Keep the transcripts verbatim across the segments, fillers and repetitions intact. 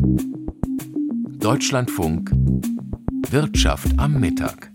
Deutschlandfunk Wirtschaft am Mittag.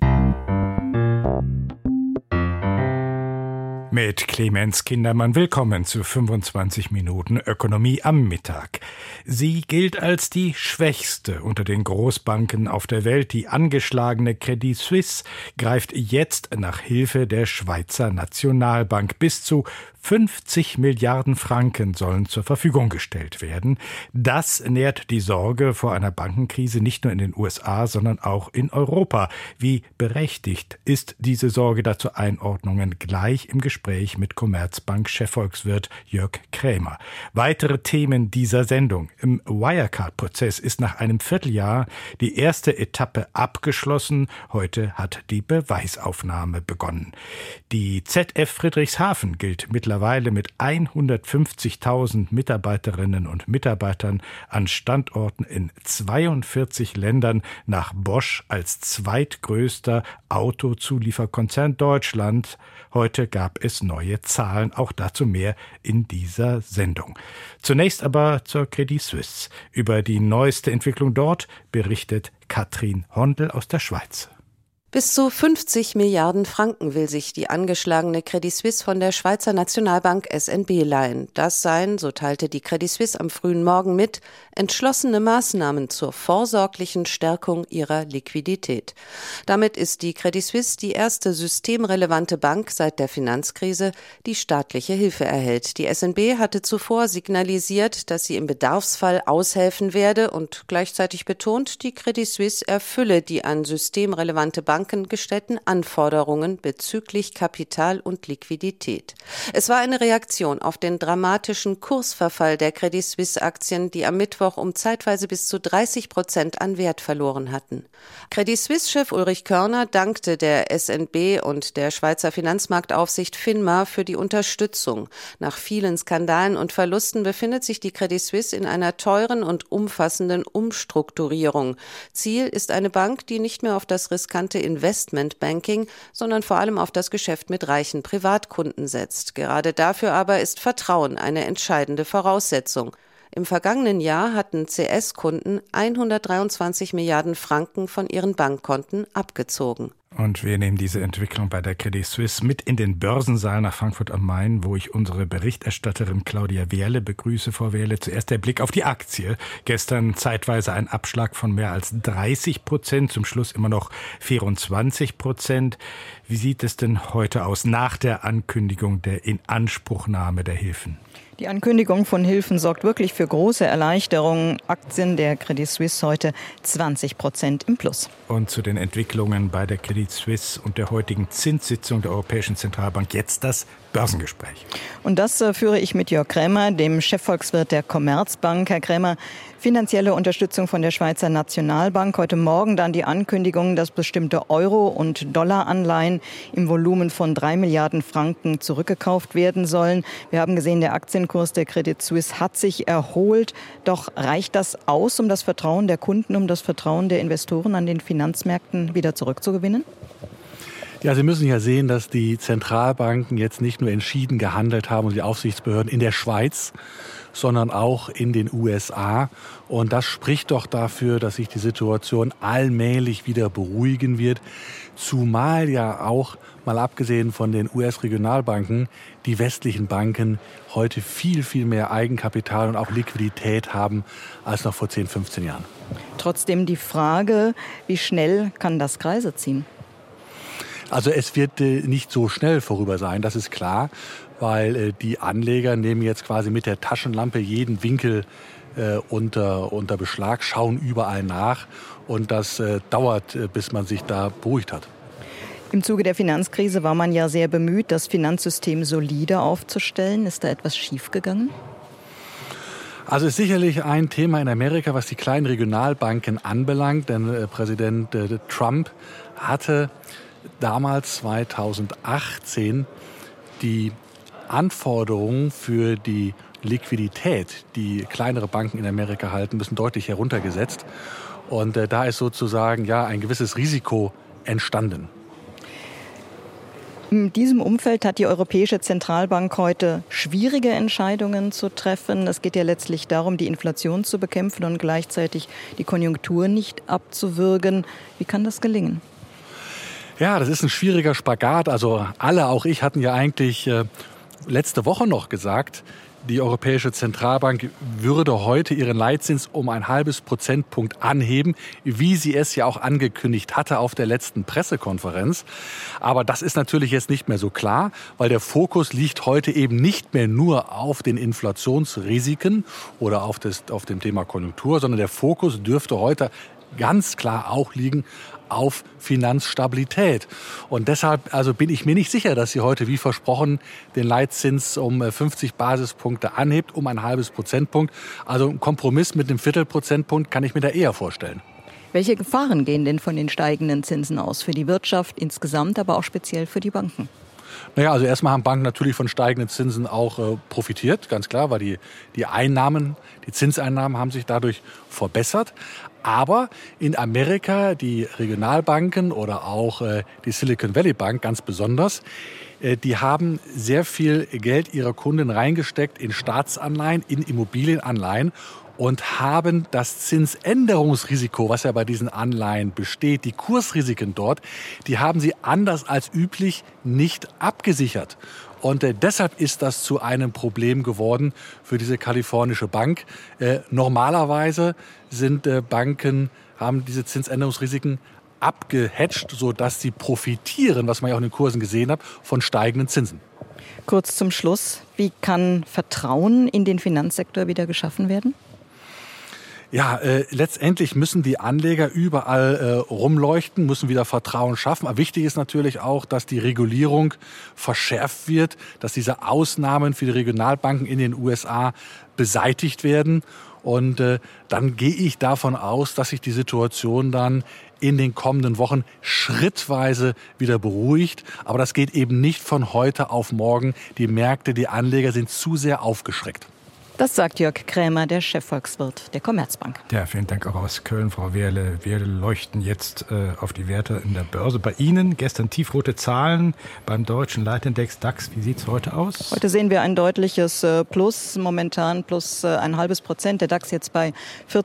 Mit Clemens Kindermann willkommen zu fünfundzwanzig Minuten Ökonomie am Mittag. Sie gilt als die schwächste unter den Großbanken auf der Welt. Die angeschlagene Credit Suisse greift jetzt nach Hilfe der Schweizer Nationalbank. Bis zu fünfzig Milliarden Franken sollen zur Verfügung gestellt werden. Das nährt die Sorge vor einer Bankenkrise nicht nur in den U S A, sondern auch in Europa. Wie berechtigt ist diese Sorge? Dazu Einordnungen gleich im Gespräch mit Commerzbank-Chefvolkswirt Jörg Krämer. Weitere Themen dieser Sendung. Im Wirecard-Prozess ist nach einem Vierteljahr die erste Etappe abgeschlossen. Heute hat die Beweisaufnahme begonnen. Die Z F Friedrichshafen gilt mittlerweile mittlerweile mit hundertfünfzigtausend Mitarbeiterinnen und Mitarbeitern an Standorten in zweiundvierzig Ländern nach Bosch als zweitgrößter Autozulieferkonzern Deutschland. Heute gab es neue Zahlen, auch dazu mehr in dieser Sendung. Zunächst aber zur Credit Suisse. Über die neueste Entwicklung dort berichtet Katrin Hondel aus der Schweiz. Bis zu fünfzig Milliarden Franken will sich die angeschlagene Credit Suisse von der Schweizer Nationalbank S N B leihen. Das seien, so teilte die Credit Suisse am frühen Morgen mit, entschlossene Maßnahmen zur vorsorglichen Stärkung ihrer Liquidität. Damit ist die Credit Suisse die erste systemrelevante Bank seit der Finanzkrise, die staatliche Hilfe erhält. Die S N B hatte zuvor signalisiert, dass sie im Bedarfsfall aushelfen werde und gleichzeitig betont, die Credit Suisse erfülle die an systemrelevante Bank gestellten Anforderungen bezüglich Kapital und Liquidität. Es war eine Reaktion auf den dramatischen Kursverfall der Credit Suisse-Aktien, die am Mittwoch um zeitweise bis zu dreißig Prozent an Wert verloren hatten. Credit Suisse-Chef Ulrich Körner dankte der S N B und der Schweizer Finanzmarktaufsicht FINMA für die Unterstützung. Nach vielen Skandalen und Verlusten befindet sich die Credit Suisse in einer teuren und umfassenden Umstrukturierung. Ziel ist eine Bank, die nicht mehr auf das riskante Investmentbanking, sondern vor allem auf das Geschäft mit reichen Privatkunden setzt. Gerade dafür aber ist Vertrauen eine entscheidende Voraussetzung. Im vergangenen Jahr hatten C S-Kunden hundertdreiundzwanzig Milliarden Franken von ihren Bankkonten abgezogen. Und wir nehmen diese Entwicklung bei der Credit Suisse mit in den Börsensaal nach Frankfurt am Main, wo ich unsere Berichterstatterin Claudia Wehrle begrüße. Frau Wehrle, zuerst der Blick auf die Aktie. Gestern zeitweise ein Abschlag von mehr als dreißig Prozent, zum Schluss immer noch vierundzwanzig Prozent. Wie sieht es denn heute aus nach der Ankündigung der Inanspruchnahme der Hilfen? Die Ankündigung von Hilfen sorgt wirklich für große Erleichterungen. Aktien der Credit Suisse heute zwanzig Prozent im Plus. Und zu den Entwicklungen bei der Credit Suisse und der heutigen Zinssitzung der Europäischen Zentralbank jetzt das Börsengespräch. Und das äh, führe ich mit Jörg Krämer, dem Chefvolkswirt der Commerzbank. Herr Krämer, finanzielle Unterstützung von der Schweizer Nationalbank. Heute Morgen dann die Ankündigung, dass bestimmte Euro- und Dollaranleihen im Volumen von drei Milliarden Franken zurückgekauft werden sollen. Wir haben gesehen, der Aktienkurs der Credit Suisse hat sich erholt. Doch reicht das aus, um das Vertrauen der Kunden, um das Vertrauen der Investoren an den Finanzmärkten wieder zurückzugewinnen? Ja, Sie müssen ja sehen, dass die Zentralbanken jetzt nicht nur entschieden gehandelt haben und die Aufsichtsbehörden in der Schweiz, sondern auch in den U S A. Und das spricht doch dafür, dass sich die Situation allmählich wieder beruhigen wird. Zumal ja auch, mal abgesehen von den U S-Regionalbanken, die westlichen Banken heute viel, viel mehr Eigenkapital und auch Liquidität haben als noch vor zehn, fünfzehn Jahren. Trotzdem die Frage, wie schnell kann das Kreise ziehen? Also es wird äh, nicht so schnell vorüber sein, das ist klar, weil äh, die Anleger nehmen jetzt quasi mit der Taschenlampe jeden Winkel äh, unter, unter Beschlag, schauen überall nach und das äh, dauert, äh, bis man sich da beruhigt hat. Im Zuge der Finanzkrise war man ja sehr bemüht, das Finanzsystem solide aufzustellen. Ist da etwas schiefgegangen? Also ist sicherlich ein Thema in Amerika, was die kleinen Regionalbanken anbelangt, denn äh, Präsident äh, Trump hatte damals zweitausendachtzehn die Anforderungen für die Liquidität, die kleinere Banken in Amerika halten müssen, deutlich heruntergesetzt. Und äh, da ist sozusagen ja ein gewisses Risiko entstanden. In diesem Umfeld hat die Europäische Zentralbank heute schwierige Entscheidungen zu treffen. Es geht ja letztlich darum, die Inflation zu bekämpfen und gleichzeitig die Konjunktur nicht abzuwürgen. Wie kann das gelingen? Ja, das ist ein schwieriger Spagat. Also alle, auch ich, hatten ja eigentlich äh, letzte Woche noch gesagt, die Europäische Zentralbank würde heute ihren Leitzins um ein halbes Prozentpunkt anheben, wie sie es ja auch angekündigt hatte auf der letzten Pressekonferenz. Aber das ist natürlich jetzt nicht mehr so klar, weil der Fokus liegt heute eben nicht mehr nur auf den Inflationsrisiken oder auf, das, auf dem Thema Konjunktur, sondern der Fokus dürfte heute ganz klar auch liegen auf Finanzstabilität. Und deshalb also bin ich mir nicht sicher, dass sie heute, wie versprochen, den Leitzins um fünfzig Basispunkte anhebt, um ein halbes Prozentpunkt. Also ein Kompromiss mit einem Viertelprozentpunkt kann ich mir da eher vorstellen. Welche Gefahren gehen denn von den steigenden Zinsen aus für die Wirtschaft insgesamt, aber auch speziell für die Banken? Naja, also erstmal haben Banken natürlich von steigenden Zinsen auch äh, profitiert, ganz klar, weil die, die Einnahmen, die Zinseinnahmen haben sich dadurch verbessert. Aber in Amerika, die Regionalbanken oder auch äh, die Silicon Valley Bank ganz besonders, äh, die haben sehr viel Geld ihrer Kunden reingesteckt in Staatsanleihen, in Immobilienanleihen und haben das Zinsänderungsrisiko, was ja bei diesen Anleihen besteht, die Kursrisiken dort, die haben sie anders als üblich nicht abgesichert. Und äh, deshalb ist das zu einem Problem geworden für diese kalifornische Bank. Äh, normalerweise sind äh, Banken, haben diese Zinsänderungsrisiken abgehatcht, sodass sie profitieren, was man ja auch in den Kursen gesehen hat, von steigenden Zinsen. Kurz zum Schluss, wie kann Vertrauen in den Finanzsektor wieder geschaffen werden? Ja, äh, letztendlich müssen die Anleger überall äh, rumleuchten, müssen wieder Vertrauen schaffen. Aber wichtig ist natürlich auch, dass die Regulierung verschärft wird, dass diese Ausnahmen für die Regionalbanken in den U S A beseitigt werden. Und äh, dann gehe ich davon aus, dass sich die Situation dann in den kommenden Wochen schrittweise wieder beruhigt. Aber das geht eben nicht von heute auf morgen. Die Märkte, die Anleger sind zu sehr aufgeschreckt. Das sagt Jörg Krämer, der Chefvolkswirt der Commerzbank. Ja, vielen Dank auch aus Köln, Frau Wehrle. Wir leuchten jetzt äh, auf die Werte in der Börse. Bei Ihnen gestern tiefrote Zahlen beim deutschen Leitindex DAX. Wie sieht es heute aus? Heute sehen wir ein deutliches äh, Plus, momentan plus äh, ein halbes Prozent. Der DAX jetzt bei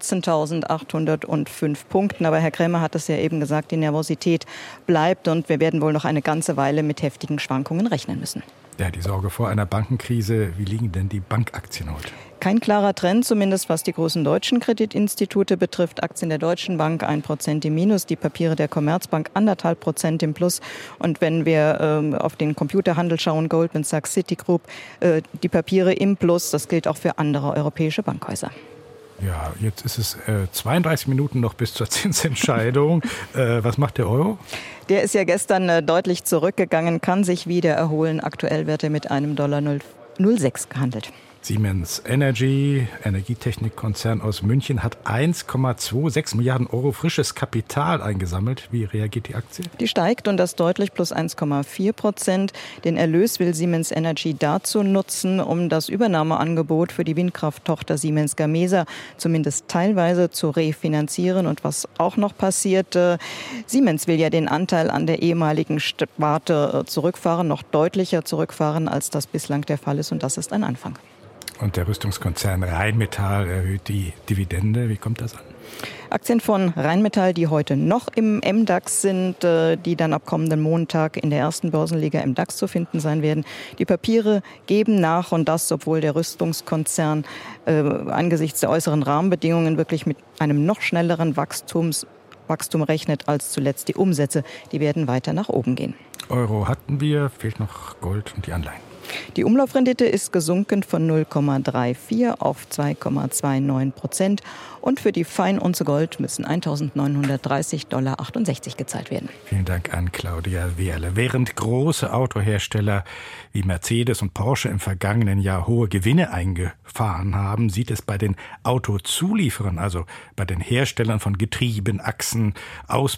vierzehntausendachthundertfünf Punkten. Aber Herr Krämer hat es ja eben gesagt, die Nervosität bleibt und wir werden wohl noch eine ganze Weile mit heftigen Schwankungen rechnen müssen. Ja, die Sorge vor einer Bankenkrise. Wie liegen denn die Bankaktien heute? Kein klarer Trend, zumindest was die großen deutschen Kreditinstitute betrifft. Aktien der Deutschen Bank ein Prozent im Minus, die Papiere der Commerzbank anderthalb Prozent im Plus. Und wenn wir ähm, auf den Computerhandel schauen, Goldman Sachs, Citigroup, äh, die Papiere im Plus, das gilt auch für andere europäische Bankhäuser. Ja, jetzt ist es äh, zweiunddreißig Minuten noch bis zur Zinsentscheidung. äh, was macht der Euro? Der ist ja gestern äh, deutlich zurückgegangen, kann sich wieder erholen. Aktuell wird er mit einem Dollar null Komma null sechs gehandelt. Siemens Energy, Energietechnikkonzern aus München, hat eins Komma sechsundzwanzig Milliarden Euro frisches Kapital eingesammelt. Wie reagiert die Aktie? Die steigt und das deutlich plus eins Komma vier Prozent. Den Erlös will Siemens Energy dazu nutzen, um das Übernahmeangebot für die Windkrafttochter Siemens Gamesa zumindest teilweise zu refinanzieren. Und was auch noch passiert, äh, Siemens will ja den Anteil an der ehemaligen Sparte äh, zurückfahren, noch deutlicher zurückfahren, als das bislang der Fall ist. Und das ist ein Anfang. Und der Rüstungskonzern Rheinmetall erhöht die Dividende. Wie kommt das an? Aktien von Rheinmetall, die heute noch im M DAX sind, die dann ab kommenden Montag in der ersten Börsenliga im DAX zu finden sein werden. Die Papiere geben nach und das, obwohl der Rüstungskonzern äh, angesichts der äußeren Rahmenbedingungen wirklich mit einem noch schnelleren Wachstums, Wachstum rechnet als zuletzt die Umsätze. Die werden weiter nach oben gehen. Euro hatten wir, fehlt noch Gold und die Anleihen. Die Umlaufrendite ist gesunken von null Komma vierunddreißig auf zwei Komma neunundzwanzig Prozent. Und für die Feinunze Gold müssen eintausendneunhundertdreißig Komma achtundsechzig Dollar gezahlt werden. Vielen Dank an Claudia Wehrle. Während große Autohersteller wie Mercedes und Porsche im vergangenen Jahr hohe Gewinne eingefahren haben, sieht es bei den Autozulieferern, also bei den Herstellern von Getrieben, Achsen,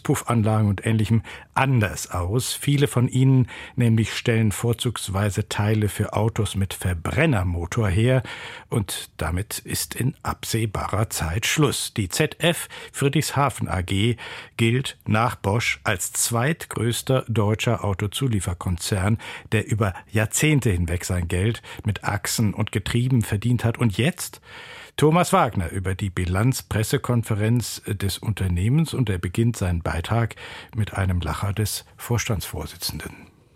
Auspuffanlagen und Ähnlichem, anders aus. Viele von ihnen nämlich stellen vorzugsweise Teile Modelle für Autos mit Verbrennermotor her und damit ist in absehbarer Zeit Schluss. Die Z F Friedrichshafen A G gilt nach Bosch als zweitgrößter deutscher Autozulieferkonzern, der über Jahrzehnte hinweg sein Geld mit Achsen und Getrieben verdient hat. Und jetzt Thomas Wagner über die Bilanzpressekonferenz des Unternehmens, und er beginnt seinen Beitrag mit einem Lacher des Vorstandsvorsitzenden.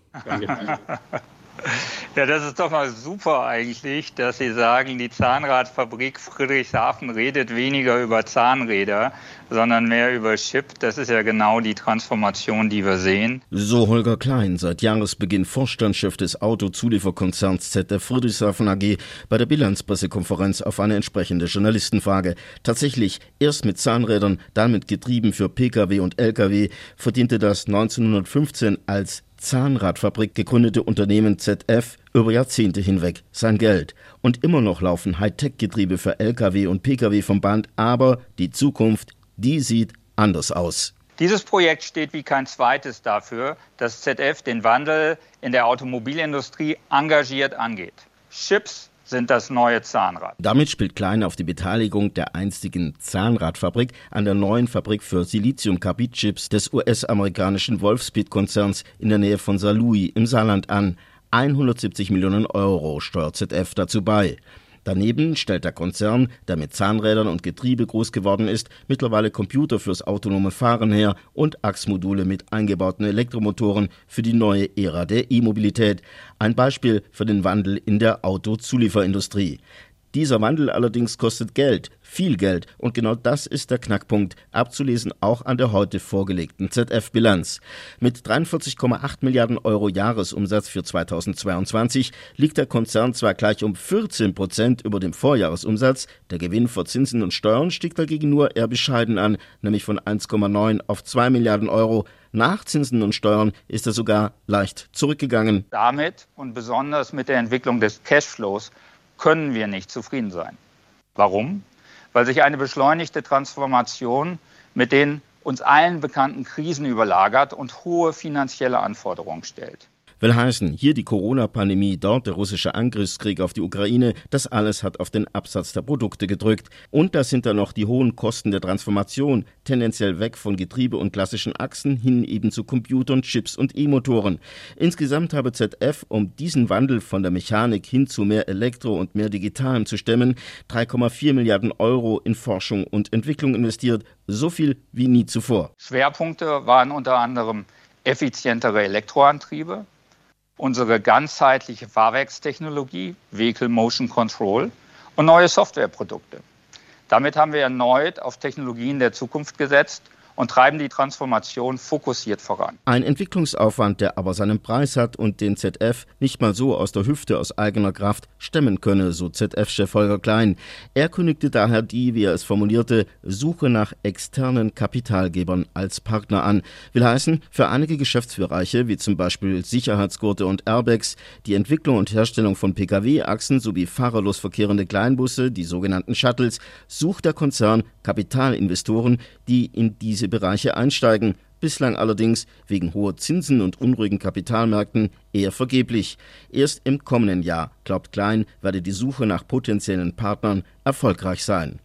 Ja, das ist doch mal super eigentlich, dass Sie sagen, die Zahnradfabrik Friedrichshafen redet weniger über Zahnräder, sondern mehr über Chip. Das ist ja genau die Transformation, die wir sehen. So Holger Klein, seit Jahresbeginn Vorstandschef des Autozulieferkonzerns Z F Friedrichshafen A G, bei der Bilanzpressekonferenz auf eine entsprechende Journalistenfrage. Tatsächlich, erst mit Zahnrädern, dann mit Getrieben für Pkw und Lkw, verdiente das neunzehnhundertfünfzehn als Zahnradfabrik gegründete Unternehmen Z F über Jahrzehnte hinweg sein Geld. Und immer noch laufen Hightech-Getriebe für Lkw und Pkw vom Band, aber die Zukunft, die sieht anders aus. Dieses Projekt steht wie kein zweites dafür, dass Z F den Wandel in der Automobilindustrie engagiert angeht. Chips sind das neue Zahnrad. Damit spielt Klein auf die Beteiligung der einstigen Zahnradfabrik an der neuen Fabrik für Siliziumkarbidchips des U S-amerikanischen Wolfspeed-Konzerns in der Nähe von Saarlouis im Saarland an. hundertsiebzig Millionen Euro steuert Z F dazu bei. Daneben stellt der Konzern, der mit Zahnrädern und Getriebe groß geworden ist, mittlerweile Computer fürs autonome Fahren her und Achsmodule mit eingebauten Elektromotoren für die neue Ära der E-Mobilität. Ein Beispiel für den Wandel in der Autozulieferindustrie. Dieser Wandel allerdings kostet Geld, viel Geld, und genau das ist der Knackpunkt, abzulesen auch an der heute vorgelegten Z F-Bilanz. Mit dreiundvierzig Komma acht Milliarden Euro Jahresumsatz für zweitausendzweiundzwanzig liegt der Konzern zwar gleich um vierzehn Prozent über dem Vorjahresumsatz, der Gewinn vor Zinsen und Steuern stieg dagegen nur eher bescheiden an, nämlich von eins Komma neun auf zwei Milliarden Euro. Nach Zinsen und Steuern ist er sogar leicht zurückgegangen. Damit und besonders mit der Entwicklung des Cashflows können wir nicht zufrieden sein. Warum? Weil sich eine beschleunigte Transformation mit den uns allen bekannten Krisen überlagert und hohe finanzielle Anforderungen stellt. Will heißen, hier die Corona-Pandemie, dort der russische Angriffskrieg auf die Ukraine, das alles hat auf den Absatz der Produkte gedrückt. Und da sind dann noch die hohen Kosten der Transformation, tendenziell weg von Getriebe und klassischen Achsen hin eben zu Computern, Chips und E-Motoren. Insgesamt habe Z F, um diesen Wandel von der Mechanik hin zu mehr Elektro und mehr Digitalem zu stemmen, drei Komma vier Milliarden Euro in Forschung und Entwicklung investiert, so viel wie nie zuvor. Schwerpunkte waren unter anderem effizientere Elektroantriebe, unsere ganzheitliche Fahrwerkstechnologie, Vehicle Motion Control, und neue Softwareprodukte. Damit haben wir erneut auf Technologien der Zukunft gesetzt und treiben die Transformation fokussiert voran. Ein Entwicklungsaufwand, der aber seinen Preis hat und den Z F nicht mal so aus der Hüfte aus eigener Kraft stemmen könne, so Z F-Chef Holger Klein. Er kündigte daher die, wie er es formulierte, Suche nach externen Kapitalgebern als Partner an. Will heißen, für einige Geschäftsbereiche, wie zum Beispiel Sicherheitsgurte und Airbags, die Entwicklung und Herstellung von Pkw-Achsen sowie fahrerlos verkehrende Kleinbusse, die sogenannten Shuttles, sucht der Konzern Kapitalinvestoren, die in diese Bereiche einsteigen, bislang allerdings wegen hoher Zinsen und unruhigen Kapitalmärkten eher vergeblich. Erst im kommenden Jahr, glaubt Klein, werde die Suche nach potenziellen Partnern erfolgreich sein.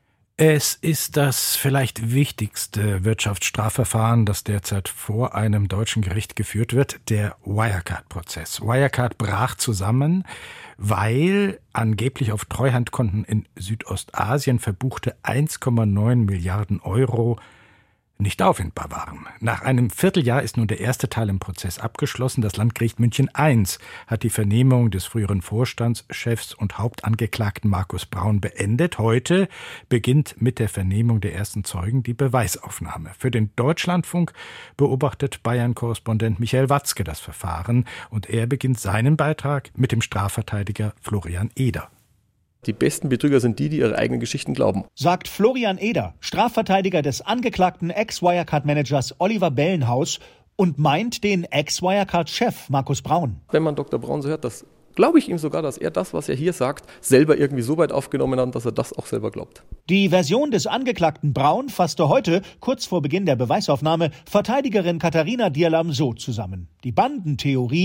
Es ist das vielleicht wichtigste Wirtschaftsstrafverfahren, das derzeit vor einem deutschen Gericht geführt wird, der Wirecard-Prozess. Wirecard brach zusammen, weil angeblich auf Treuhandkonten in Südostasien verbuchte eins Komma neun Milliarden Euro nicht auffindbar waren. Nach einem Vierteljahr ist nun der erste Teil im Prozess abgeschlossen. Das Landgericht München eins hat die Vernehmung des früheren Vorstandschefs und Hauptangeklagten Markus Braun beendet. Heute beginnt mit der Vernehmung der ersten Zeugen die Beweisaufnahme. Für den Deutschlandfunk beobachtet Bayern-Korrespondent Michael Watzke das Verfahren und er beginnt seinen Beitrag mit dem Strafverteidiger Florian Eder. Die besten Betrüger sind die, die ihre eigenen Geschichten glauben. Sagt Florian Eder, Strafverteidiger des angeklagten Ex-Wirecard-Managers Oliver Bellenhaus und meint den Ex-Wirecard-Chef Markus Braun. Wenn man Doktor Braun so hört, das glaube ich ihm sogar, dass er das, was er hier sagt, selber irgendwie so weit aufgenommen hat, dass er das auch selber glaubt. Die Version des Angeklagten Braun fasste heute, kurz vor Beginn der Beweisaufnahme, Verteidigerin Katharina Dierlam so zusammen. Die Bandentheorie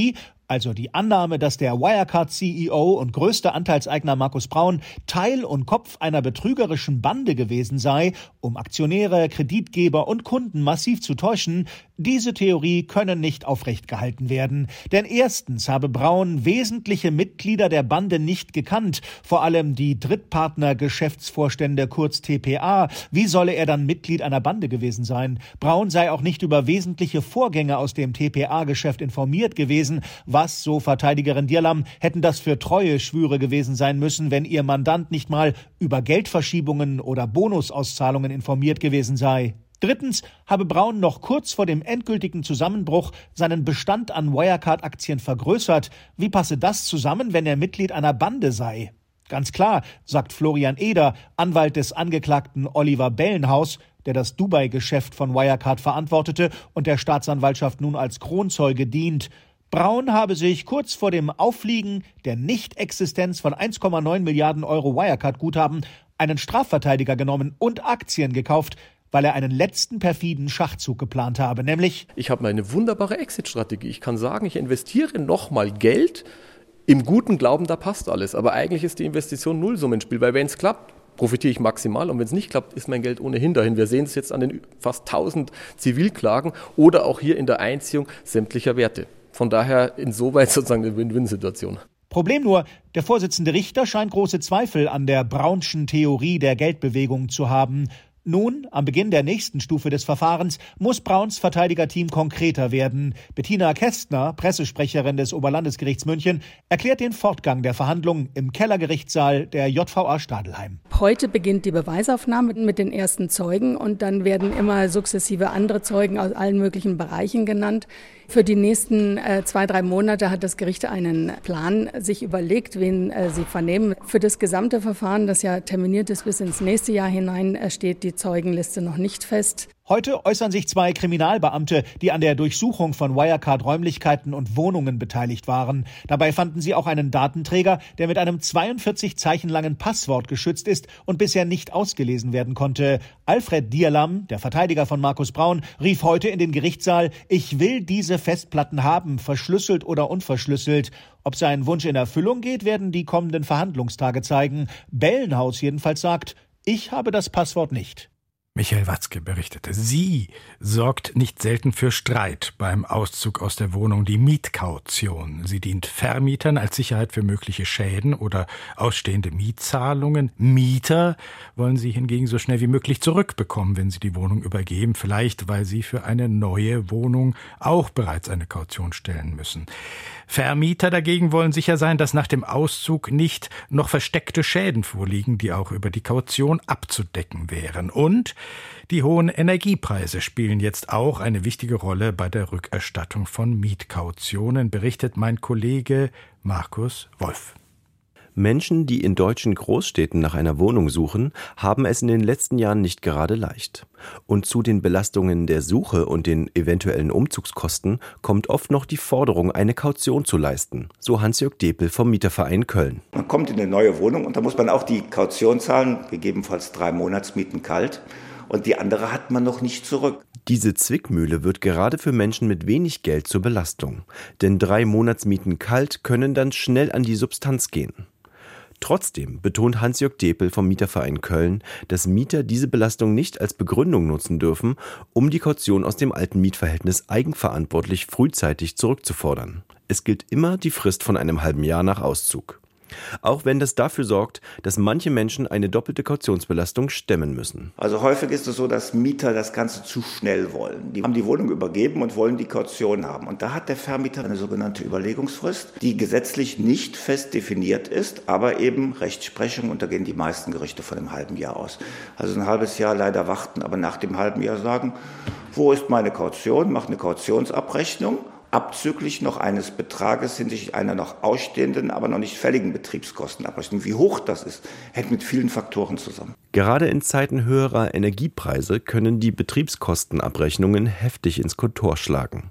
Also die Annahme, dass der Wirecard-C E O und größter Anteilseigner Markus Braun Teil und Kopf einer betrügerischen Bande gewesen sei, um Aktionäre, Kreditgeber und Kunden massiv zu täuschen, diese Theorie könne nicht aufrecht gehalten werden. Denn erstens habe Braun wesentliche Mitglieder der Bande nicht gekannt, vor allem die Drittpartner-Geschäftsvorstände, kurz T P A. Wie solle er dann Mitglied einer Bande gewesen sein? Braun sei auch nicht über wesentliche Vorgänge aus dem T P A-Geschäft informiert gewesen. Was, so Verteidigerin Dierlam, hätten das für Treueschwüre gewesen sein müssen, wenn ihr Mandant nicht mal über Geldverschiebungen oder Bonusauszahlungen informiert gewesen sei. Drittens habe Braun noch kurz vor dem endgültigen Zusammenbruch seinen Bestand an Wirecard-Aktien vergrößert. Wie passe das zusammen, wenn er Mitglied einer Bande sei? Ganz klar, sagt Florian Eder, Anwalt des Angeklagten Oliver Bellenhaus, der das Dubai-Geschäft von Wirecard verantwortete und der Staatsanwaltschaft nun als Kronzeuge dient. Braun habe sich kurz vor dem Auffliegen der Nichtexistenz von eins Komma neun Milliarden Euro Wirecard-Guthaben einen Strafverteidiger genommen und Aktien gekauft, weil er einen letzten perfiden Schachzug geplant habe, nämlich: Ich habe eine wunderbare Exit-Strategie. Ich kann sagen, ich investiere nochmal Geld im guten Glauben, da passt alles. Aber eigentlich ist die Investition Nullsummenspiel, weil wenn es klappt, profitiere ich maximal und wenn es nicht klappt, ist mein Geld ohnehin dahin. Wir sehen es jetzt an den fast tausend Zivilklagen oder auch hier in der Einziehung sämtlicher Werte. Von daher insoweit sozusagen eine Win-Win-Situation. Problem nur, der Vorsitzende Richter scheint große Zweifel an der Braunschen Theorie der Geldbewegung zu haben. Nun, am Beginn der nächsten Stufe des Verfahrens, muss Brauns Verteidigerteam konkreter werden. Bettina Kästner, Pressesprecherin des Oberlandesgerichts München, erklärt den Fortgang der Verhandlungen im Kellergerichtssaal der J V A Stadelheim. Heute beginnt die Beweisaufnahme mit den ersten Zeugen und dann werden immer sukzessive andere Zeugen aus allen möglichen Bereichen genannt. Für die nächsten äh, zwei, drei Monate hat das Gericht einen Plan sich überlegt, wen äh, sie vernehmen. Für das gesamte Verfahren, das ja terminiert ist bis ins nächste Jahr hinein, äh, steht die Zeugenliste noch nicht fest. Heute äußern sich zwei Kriminalbeamte, die an der Durchsuchung von Wirecard-Räumlichkeiten und Wohnungen beteiligt waren. Dabei fanden sie auch einen Datenträger, der mit einem zweiundvierzig Zeichen langen Passwort geschützt ist und bisher nicht ausgelesen werden konnte. Alfred Dierlam, der Verteidiger von Markus Braun, rief heute in den Gerichtssaal: Ich will diese Festplatten haben, verschlüsselt oder unverschlüsselt. Ob sein Wunsch in Erfüllung geht, werden die kommenden Verhandlungstage zeigen. Bellenhaus jedenfalls sagt: Ich habe das Passwort nicht. Michael Watzke berichtete, sie sorgt nicht selten für Streit beim Auszug aus der Wohnung, die Mietkaution. Sie dient Vermietern als Sicherheit für mögliche Schäden oder ausstehende Mietzahlungen. Mieter wollen sie hingegen so schnell wie möglich zurückbekommen, wenn sie die Wohnung übergeben, vielleicht weil sie für eine neue Wohnung auch bereits eine Kaution stellen müssen. Vermieter dagegen wollen sicher sein, dass nach dem Auszug nicht noch versteckte Schäden vorliegen, die auch über die Kaution abzudecken wären. Und die hohen Energiepreise spielen jetzt auch eine wichtige Rolle bei der Rückerstattung von Mietkautionen, berichtet mein Kollege Markus Wolf. Menschen, die in deutschen Großstädten nach einer Wohnung suchen, haben es in den letzten Jahren nicht gerade leicht. Und zu den Belastungen der Suche und den eventuellen Umzugskosten kommt oft noch die Forderung, eine Kaution zu leisten, so Hans-Jörg Depel vom Mieterverein Köln. Man kommt in eine neue Wohnung und da muss man auch die Kaution zahlen, gegebenenfalls drei Monatsmieten kalt. Und die andere hat man noch nicht zurück. Diese Zwickmühle wird gerade für Menschen mit wenig Geld zur Belastung. Denn drei Monatsmieten kalt können dann schnell an die Substanz gehen. Trotzdem betont Hans-Jörg Depel vom Mieterverein Köln, dass Mieter diese Belastung nicht als Begründung nutzen dürfen, um die Kaution aus dem alten Mietverhältnis eigenverantwortlich frühzeitig zurückzufordern. Es gilt immer die Frist von einem halben Jahr nach Auszug. Auch wenn das dafür sorgt, dass manche Menschen eine doppelte Kautionsbelastung stemmen müssen. Also häufig ist es so, dass Mieter das Ganze zu schnell wollen. Die haben die Wohnung übergeben und wollen die Kaution haben. Und da hat der Vermieter eine sogenannte Überlegungsfrist, die gesetzlich nicht fest definiert ist, aber eben Rechtsprechung, und da gehen die meisten Gerichte von einem halben Jahr aus. Also ein halbes Jahr leider warten, aber nach dem halben Jahr sagen, wo ist meine Kaution, mach eine Kautionsabrechnung, abzüglich noch eines Betrages hinsichtlich einer noch ausstehenden, aber noch nicht fälligen Betriebskostenabrechnung. Wie hoch das ist, hängt mit vielen Faktoren zusammen. Gerade in Zeiten höherer Energiepreise können die Betriebskostenabrechnungen heftig ins Kontor schlagen.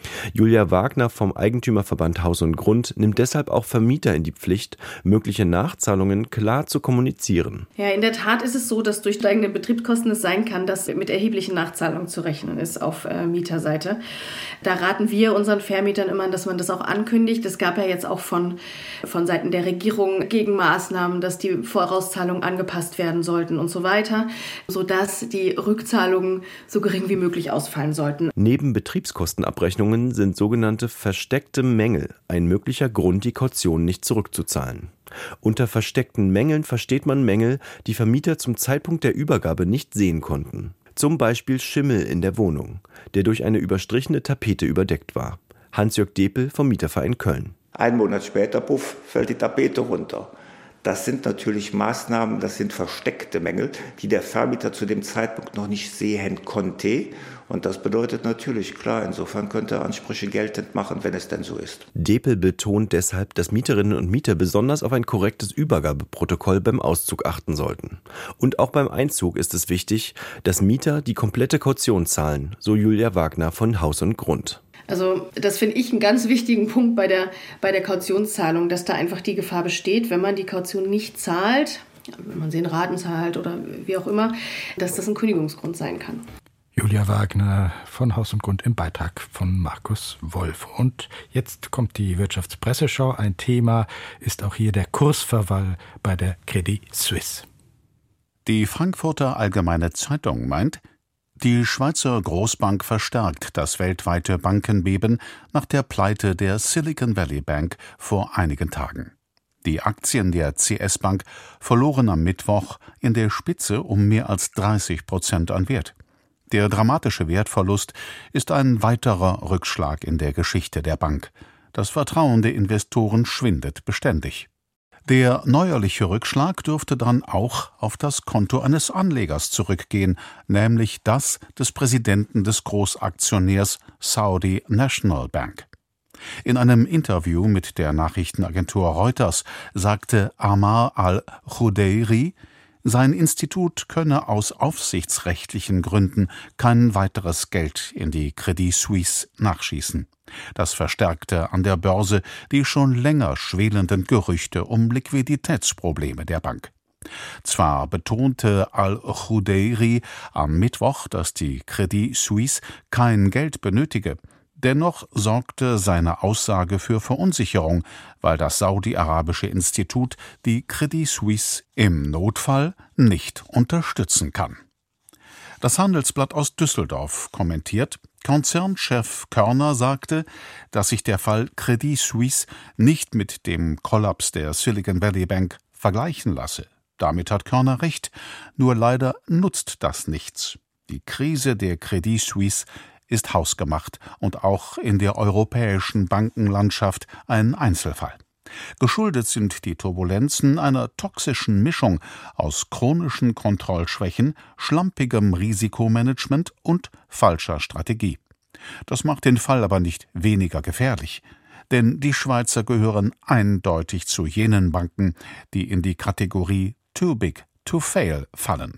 Julia Wagner vom Eigentümerverband Haus und Grund nimmt deshalb auch Vermieter in die Pflicht, mögliche Nachzahlungen klar zu kommunizieren. Ja, in der Tat ist es so, dass durch steigende Betriebskosten es sein kann, dass mit erheblichen Nachzahlungen zu rechnen ist auf äh, Mieterseite. Da raten wir unseren Vermietern immer, dass man das auch ankündigt. Es gab ja jetzt auch von, von Seiten der Regierung Gegenmaßnahmen, dass die Vorauszahlungen angepasst werden sollten und so weiter, sodass die Rückzahlungen so gering wie möglich ausfallen sollten. Neben Betriebskostenabrechnungen sind sogenannte versteckte Mängel ein möglicher Grund, die Kaution nicht zurückzuzahlen. Unter versteckten Mängeln versteht man Mängel, die Vermieter zum Zeitpunkt der Übergabe nicht sehen konnten. Zum Beispiel Schimmel in der Wohnung, der durch eine überstrichene Tapete überdeckt war. Hans-Jörg Depel vom Mieterverein Köln. Ein Monat später, puff, fällt die Tapete runter. Das sind natürlich Maßnahmen, das sind versteckte Mängel, die der Vermieter zu dem Zeitpunkt noch nicht sehen konnte. Und das bedeutet natürlich, klar, insofern könnte er Ansprüche geltend machen, wenn es denn so ist. Depel betont deshalb, dass Mieterinnen und Mieter besonders auf ein korrektes Übergabeprotokoll beim Auszug achten sollten. Und auch beim Einzug ist es wichtig, dass Mieter die komplette Kaution zahlen, so Julia Wagner von Haus und Grund. Also das finde ich einen ganz wichtigen Punkt bei der, bei der Kautionszahlung, dass da einfach die Gefahr besteht, wenn man die Kaution nicht zahlt, wenn man sie in Raten zahlt oder wie auch immer, dass das ein Kündigungsgrund sein kann. Julia Wagner von Haus und Grund im Beitrag von Markus Wolf. Und jetzt kommt die Wirtschaftspresseschau. Ein Thema ist auch hier der Kursverfall bei der Credit Suisse. Die Frankfurter Allgemeine Zeitung meint, die Schweizer Großbank verstärkt das weltweite Bankenbeben nach der Pleite der Silicon Valley Bank vor einigen Tagen. Die Aktien der C S-Bank verloren am Mittwoch in der Spitze um mehr als dreißig Prozent an Wert. Der dramatische Wertverlust ist ein weiterer Rückschlag in der Geschichte der Bank. Das Vertrauen der Investoren schwindet beständig. Der neuerliche Rückschlag dürfte dann auch auf das Konto eines Anlegers zurückgehen, nämlich das des Präsidenten des Großaktionärs Saudi National Bank. In einem Interview mit der Nachrichtenagentur Reuters sagte Amar al-Khudeiri, sein Institut könne aus aufsichtsrechtlichen Gründen kein weiteres Geld in die Credit Suisse nachschießen. Das verstärkte an der Börse die schon länger schwelenden Gerüchte um Liquiditätsprobleme der Bank. Zwar betonte al-Khudeiri am Mittwoch, dass die Credit Suisse kein Geld benötige, dennoch sorgte seine Aussage für Verunsicherung, weil das saudi-arabische Institut die Credit Suisse im Notfall nicht unterstützen kann. Das Handelsblatt aus Düsseldorf kommentiert, Konzernchef Körner sagte, dass sich der Fall Credit Suisse nicht mit dem Kollaps der Silicon Valley Bank vergleichen lasse. Damit hat Körner recht, nur leider nutzt das nichts. Die Krise der Credit Suisse ist hausgemacht und auch in der europäischen Bankenlandschaft ein Einzelfall. Geschuldet sind die Turbulenzen einer toxischen Mischung aus chronischen Kontrollschwächen, schlampigem Risikomanagement und falscher Strategie. Das macht den Fall aber nicht weniger gefährlich, denn die Schweizer gehören eindeutig zu jenen Banken, die in die Kategorie Too Big to Fail fallen.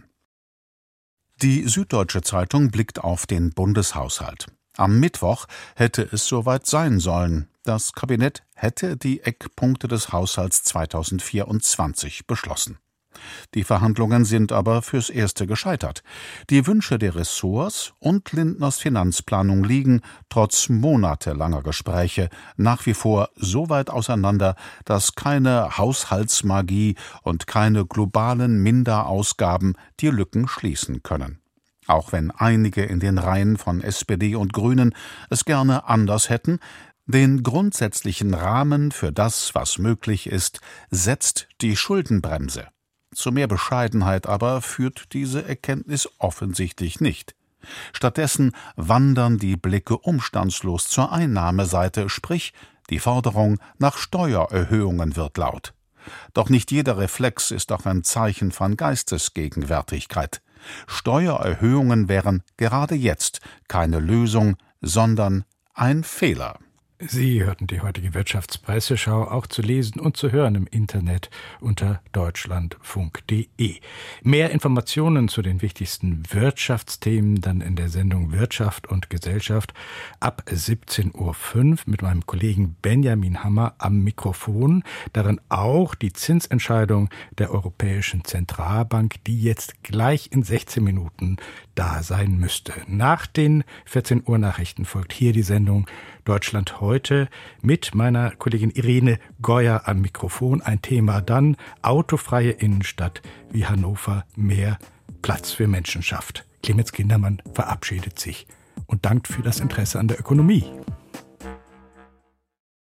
Die Süddeutsche Zeitung blickt auf den Bundeshaushalt. Am Mittwoch hätte es soweit sein sollen. Das Kabinett hätte die Eckpunkte des Haushalts zweitausendvierundzwanzig beschlossen. Die Verhandlungen sind aber fürs Erste gescheitert. Die Wünsche der Ressorts und Lindners Finanzplanung liegen, trotz monatelanger Gespräche, nach wie vor so weit auseinander, dass keine Haushaltsmagie und keine globalen Minderausgaben die Lücken schließen können. Auch wenn einige in den Reihen von S P D und Grünen es gerne anders hätten, den grundsätzlichen Rahmen für das, was möglich ist, setzt die Schuldenbremse. Zu mehr Bescheidenheit aber führt diese Erkenntnis offensichtlich nicht. Stattdessen wandern die Blicke umstandslos zur Einnahmeseite, sprich, die Forderung nach Steuererhöhungen wird laut. Doch nicht jeder Reflex ist auch ein Zeichen von Geistesgegenwärtigkeit. Steuererhöhungen wären gerade jetzt keine Lösung, sondern ein Fehler. Sie hörten die heutige Wirtschaftspresseschau, auch zu lesen und zu hören im Internet unter deutschlandfunk punkt de. Mehr Informationen zu den wichtigsten Wirtschaftsthemen dann in der Sendung Wirtschaft und Gesellschaft ab siebzehn Uhr fünf mit meinem Kollegen Benjamin Hammer am Mikrofon. Darin auch die Zinsentscheidung der Europäischen Zentralbank, die jetzt gleich in sechzehn Minuten da sein müsste. Nach den vierzehn Uhr Nachrichten folgt hier die Sendung Deutschland heute mit meiner Kollegin Irene Goyer am Mikrofon. Ein Thema dann: autofreie Innenstadt, wie Hannover mehr Platz für Menschen schafft. Clemens Kindermann verabschiedet sich und dankt für das Interesse an der Ökonomie.